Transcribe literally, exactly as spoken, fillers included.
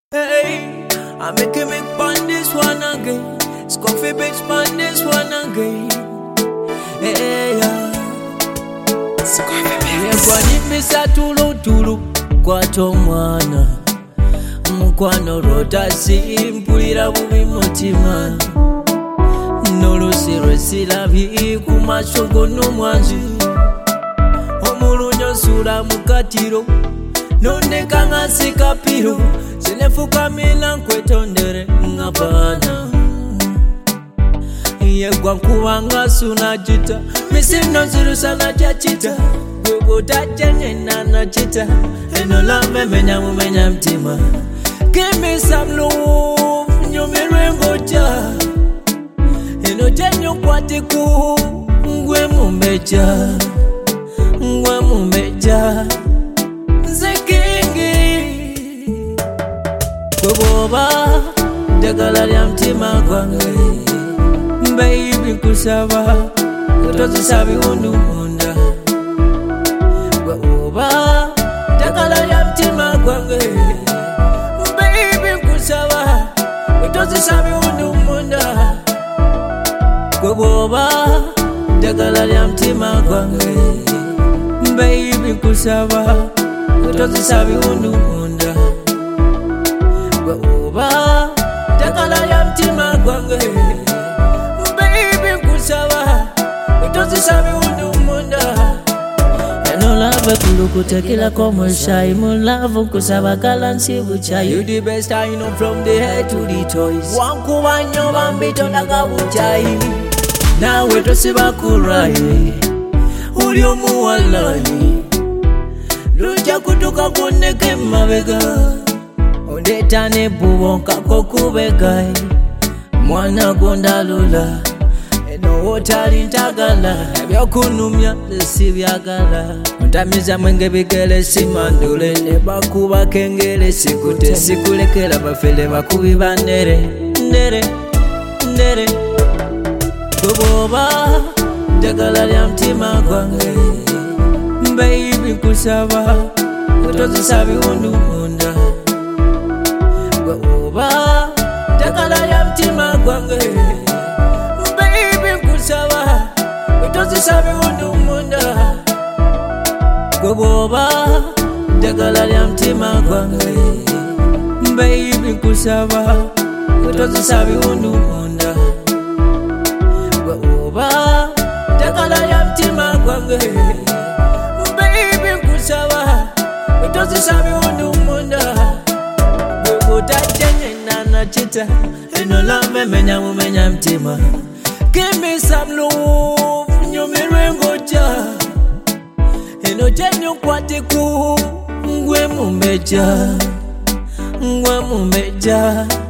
Hey, I make a make on this one again. Scuffy bitch on this one again. Hey, yeah. Kwa nimisa tulu tulu kwa tomwana Mkwano rota simpulira bubi mutima Nolusirwe silabi kumashogo n'omwanzi Omulunyo nsula mukatiro Nondeka nga sikapiro Sinefukamila nkwetondere ngabana Yegwa nkuwanga sunajita Misino zirusa na jachita Gubuta jenye na nachita Eno lambe menya mumenya mtima Give me some love Nyumire ngoja Eno jenyo kwatiku Ngwe mumeja Ngwe mumeja Nzekingi Kuboba Jagala lya mtima kwange Baby kusaba Utozi sabi undu munda Kuboba Jagala lya mtima kwange Baby kusaba Utozi sabi undu munda Kuboba Jagala lya mtima kwange Baby kusaba Utozi sabi undu munda Kuboba Jagala lya mtima kwange Baby kusaba Utozi sabi undu munda Eno love kulukuta kila komo shai Mulavu kusaba kalansi buchai You the best I know from the head to the toys Wanku wanyo bambito naga buchai Nawe tosiba kurai Ulio muwalai Luja kutuka kuneke mabega Ondetane bubo kako kubegai Mwana gondalula Eno wotali ntagala Ebyokunumya lesi byagala Ntamiza mwenge bigele simandule Nebakuba kengele sikute Sikulekela bafele bakubi bandere Ndere, ndere Kuboba Jagala lya mtima kwange Baby kusaba Utozi sabi undu munda Kuboba Jagala lya mtima kwange Baby kusaba Utozi sabi undu munda Kuboba Jagala lya mtima kwange Baby kusaba Utozi sabi undu munda Kuboba Jagala lya mtima kwange Baby kusaba Utozi sabi undu munda Gubuta jenye na nachita Eno lambe menya mumenya mtima Give me some love Nyumire ngoja Eno jenyo kwatiku Ngwe mumeja Ngwe mumeja